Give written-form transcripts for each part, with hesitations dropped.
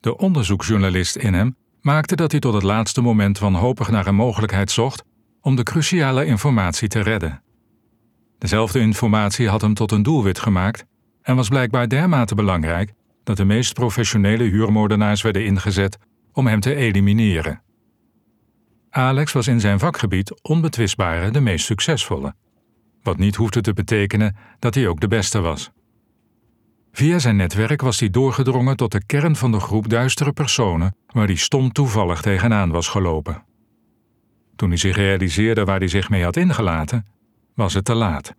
De onderzoeksjournalist in hem maakte dat hij tot het laatste moment wanhopig naar een mogelijkheid zocht om de cruciale informatie te redden. Dezelfde informatie had hem tot een doelwit gemaakt en was blijkbaar dermate belangrijk dat de meest professionele huurmoordenaars werden ingezet om hem te elimineren. Alex was in zijn vakgebied onbetwistbare de meest succesvolle, wat niet hoefde te betekenen dat hij ook de beste was. Via zijn netwerk was hij doorgedrongen tot de kern van de groep duistere personen waar hij stom toevallig tegenaan was gelopen. Toen hij zich realiseerde waar hij zich mee had ingelaten, was het te laat.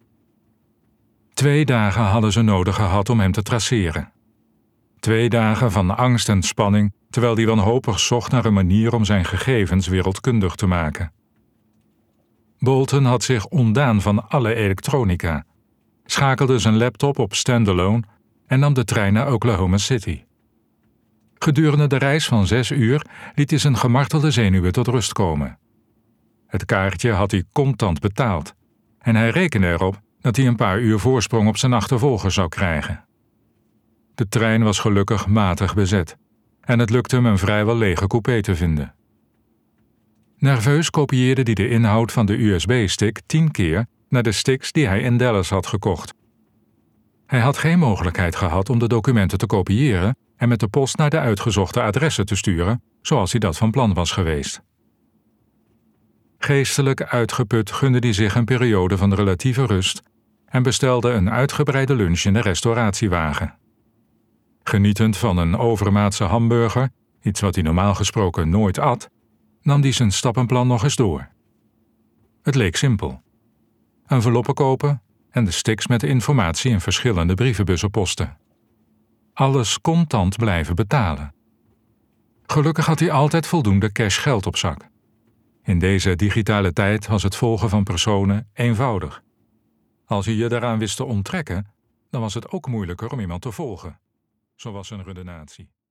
2 dagen hadden ze nodig gehad om hem te traceren. 2 dagen van angst en spanning, terwijl hij wanhopig zocht naar een manier om zijn gegevens wereldkundig te maken. Bolton had zich ontdaan van alle elektronica, schakelde zijn laptop op standalone en nam de trein naar Oklahoma City. Gedurende de reis van 6 uur liet hij zijn gemartelde zenuwen tot rust komen. Het kaartje had hij contant betaald en hij rekende erop dat hij een paar uur voorsprong op zijn achtervolger zou krijgen. De trein was gelukkig matig bezet en het lukte hem een vrijwel lege coupé te vinden. Nerveus kopieerde hij de inhoud van de USB-stick 10 keer naar de sticks die hij in Dallas had gekocht. Hij had geen mogelijkheid gehad om de documenten te kopiëren en met de post naar de uitgezochte adressen te sturen, zoals hij dat van plan was geweest. Geestelijk uitgeput gunde hij zich een periode van relatieve rust en bestelde een uitgebreide lunch in de restauratiewagen. Genietend van een overmaatse hamburger, iets wat hij normaal gesproken nooit at, nam hij zijn stappenplan nog eens door. Het leek simpel. Enveloppen kopen en de sticks met de informatie in verschillende brievenbussen posten. Alles contant blijven betalen. Gelukkig had hij altijd voldoende cash geld op zak. In deze digitale tijd was het volgen van personen eenvoudig. Als je je daaraan wist te onttrekken, dan was het ook moeilijker om iemand te volgen. Zo was zijn redenatie.